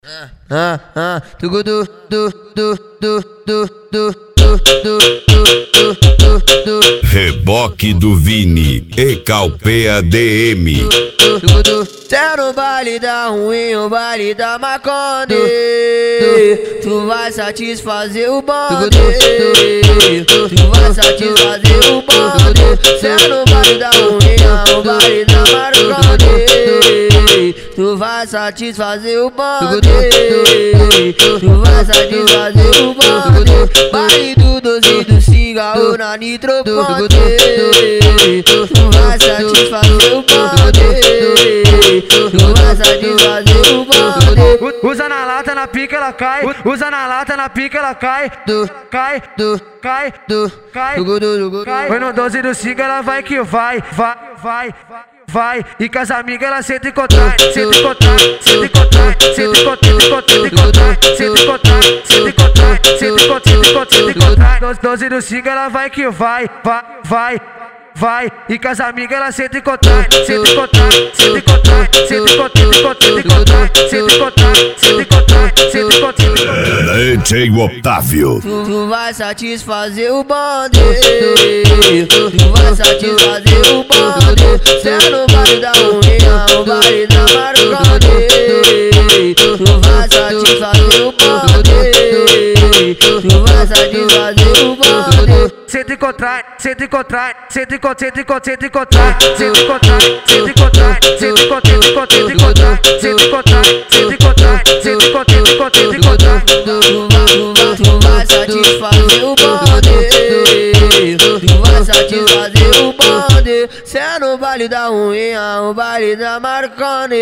Reboque do Vini e Calpeia DM. Cê no baile da ruim, o baile da Maconde. Tu vai satisfazer o bonde. Tu vai satisfazer o bonde. Cê no baile da ruim, o baile da Maconde. Tu vai satisfazer o bonde. Tu vai satisfazer o bonde. Baile do doce do cigarro na nitroconde. Tu vai satisfazer o bonde. Tu vai satisfazer o bonde. Usa na lata, na pica ela cai. Usa na lata, na pica ela cai. Cai, cai, cai. Foi no 12 do 5 ela vai que vai. Vai, e com as amigas ela senta e contrai, senta e contrai, senta e contrai, senta e contrai, senta e contrai, senta e contrai, senta e contrai, senta e contrai. 12 do 5 ela vai que vai, e com as amigas ela senta e contrai, senta e contrai, senta e contrai, senta e contrai, senta e contrai, senta e contrai, senta e contrai. DJ Otávio. Tu vai satisfazer o bonde. Tu vai satisfazer o bonde. Cê no baile da ruim, o baile da Maconde. Tu vai satisfazer o bonde. Tu vai satisfazer o bonde. Senta e contrai, senta e contrai, senta e contrai, senta e contrai, senta e contrai, senta e contrai, senta e contrai, senta e contrai, senta e contrai, senta e contrai, senta e contrai, senta e contrai. Tu vai satisfazer o bonde. Tu vai satisfazer o bonde. Cê é no baile da ruim, o baile da Maconde.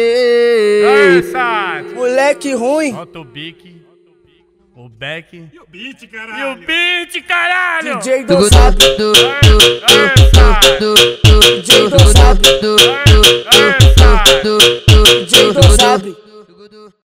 Moleque ruim. Bota o bique, o back e o beat, caralho. e o beat, caralho. DJ do